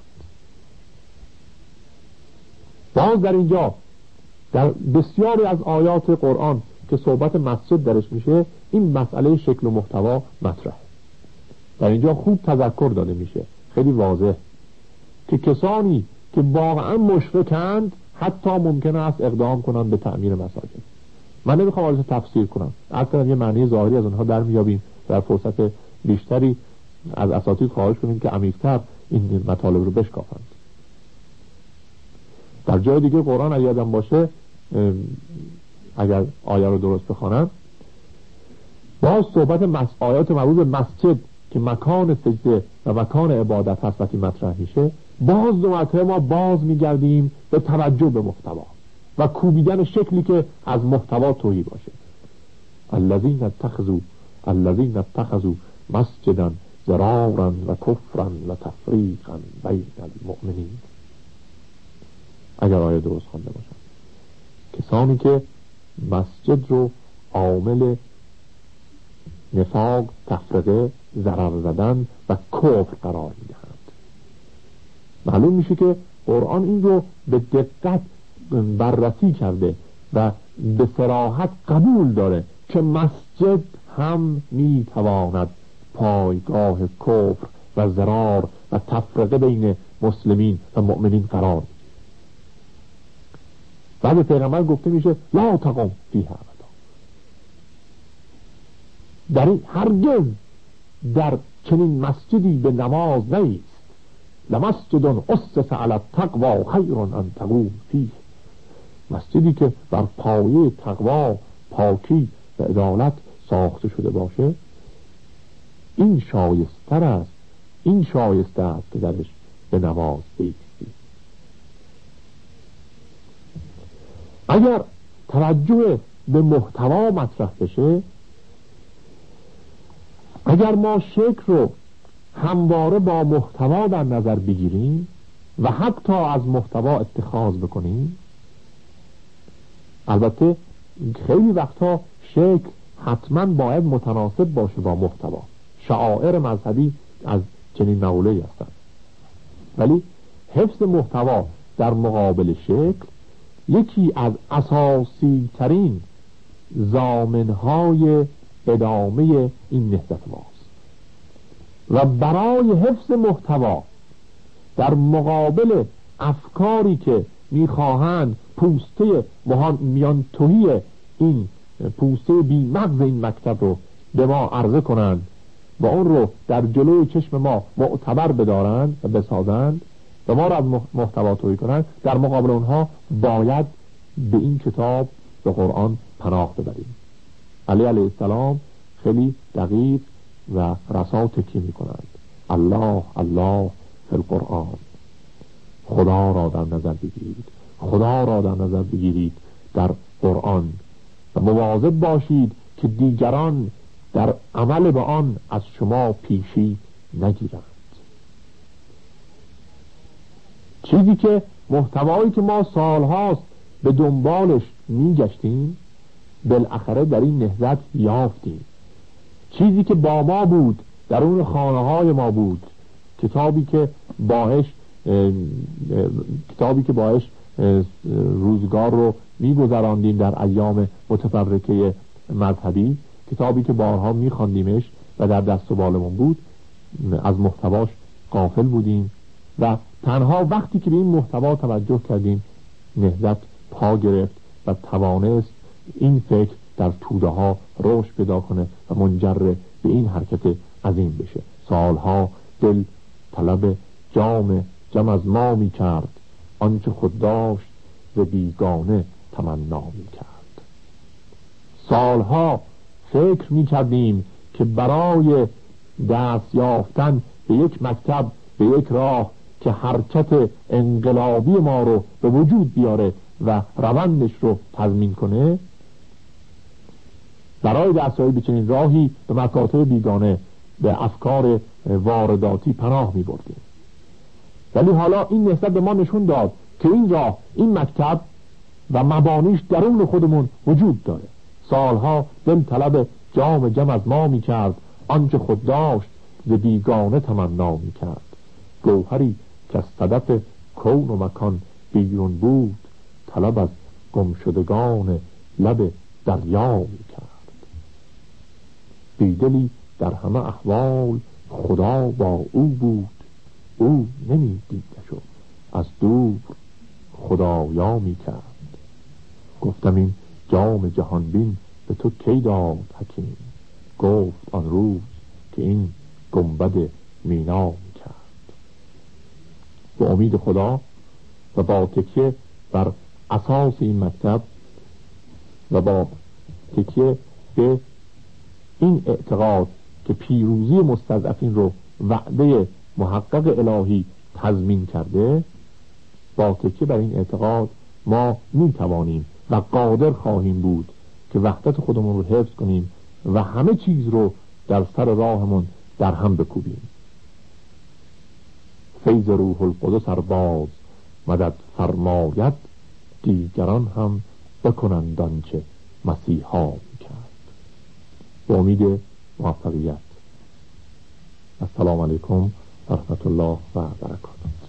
باز در اینجا در بسیاری از آیات قرآن که صحبت مسجد درش میشه، این مسئله شکل و محتوا مطرحه. در اینجا خوب تذکر داده میشه، خیلی واضح، که کسانی که واقعا مشرکند حتی ممکن است اقدام کنند به تعمیر مساجد. من نمیخوام آرزو تفسیر کنم، اصلا یه معنی ظاهری از اونها در میابیم، در فرصت بیشتری از اساتید خواهش کنیم که عمیق‌تر این مطالب رو بشکافند. در جای دیگه قرآن اگه یادم باشه، اگر آیه رو درست بخوانم، باز صحبت مس... آیات مربوط به مسجد که مکان سجده و مکان عبادت هست وقتی مطرح میشه، باز دو مرتبه ما باز میگردیم به توجه به محتوا و کوبیدن شکلی که از محتوا توهی باشه. الذین اتخذوا الذین اتخذوا مسجدا ضرارا و کفرا و تفریقا بین المؤمنین. اگر آیه درست خوانده باشم، کسانی که مسجد رو عامل نفاق، تفرقه، ضرر زدن و کفر قرار میدهند. معلوم میشه که قرآن این رو به دقت بررسی کرده و به صراحت قبول داره که مسجد هم میتواند پایگاه کفر و ضرار و تفرقه بین مسلمین و مؤمنین قرار میده. بعد پیغمبر گفته میشه لا تقم فیها ابدا، در این هرگز در چنین مسجدی به نماز نیست. لمسجد اسس علی التقوی خیر ان تقوم فیه، مسجدی که بر پایه تقوا، پاکی و عدالت ساخته شده باشه، این شایستر است، این شایسته است که درش به نماز بایستی. اگر توجه به محتوا مطرح بشه، اگر ما شکل رو همواره با محتوا در نظر بگیریم و حتی از محتوا اتخاذ بکنیم، البته خیلی وقتا شکل حتما باید متناسب باشه با محتوا. شعائر مذهبی از چنین مقوله‌ای هستند، ولی حفظ محتوا در مقابل شکل یکی از اساسی ترین ضامن‌های ادامه این نهضت ماست. و برای حفظ محتوا در مقابل افکاری که میخواهند پوسته میان توهی این پوسته بی مغز این مکتب رو به ما عرضه کنند و اون رو در جلوی چشم ما معتبر بدارند و بسازند و ما رو از محتوا توهی کنند، در مقابل اونها باید به این کتاب، به قرآن پناه ببریم. علی علیه السلام خیلی دقیق و رسا تکی می کنند. الله الله فی القرآن خدا را در نظر بگیرید، خدا را در نظر بگیرید در قرآن و مواظب باشید که دیگران در عمل به آن از شما پیشی نگیرند. چیزی که محتوایی که ما سالهاست به دنبالش میگشتیم بالاخره در این نهضت یافتیم. چیزی که با ما بود، درون خانه های ما بود، کتابی که باهش کتابی که باهش روزگار رو میگذراندیم در ایام متفرقه مذهبی، کتابی که بارها میخواندیمش و در دست و بالمون بود، از محتواش غافل بودیم و تنها وقتی که به این محتوا توجه کردیم نهضت پا گرفت و توانست این فکر در توده ها رشد پیدا کنه و منجر به این حرکت عظیم بشه. سالها دل طلب جام جم از ما می کرد، آنچه خود داشت ز بیگانه تمنا می کرد. سالها فکر می کردیم که برای دست یافتن به یک مکتب، به یک راه که حرکت انقلابی ما رو به وجود بیاره و روندش رو تضمین کنه، برای دستیابی به چنین راهی به مکاتب بیگانه، به افکار وارداتی پناه می بردیم. ولی حالا این نهضت به ما نشون داد که این راه، این مکتب و مبانیش درون خودمون وجود داره. سالها دل طلب جام جم از ما می کرد، آنچه خود داشت ز بیگانه تمنا می کرد. گوهری که از صدف کون و مکان بیرون بود، طلب از گمشدگان لب دریا می کرد. بیدلی در همه احوال خدا با او بود، او نمی دیدش و از دور خدایا می کرد. گفتم این جام جهان بین به تو کی داد حکیم، گفت آن روز که این گنبد مینا می کرد. به امید خدا و با تکیه بر اساس این مکتب و با تکیه به این اعتقاد که پیروزی مستضعفین رو وعده محقق الهی تضمین کرده، با تکیه بر این اعتقاد ما می توانیم و قادر خواهیم بود که وحدت خودمون رو حفظ کنیم و همه چیز رو در سر راهمون در هم بکوبیم. فیض روح القدس ار باز مدد فرماید، دیگران هم بکنند آنچه مسیحا میکرد. با امید موفقیت. السلام علیکم و رحمت الله و برکاته.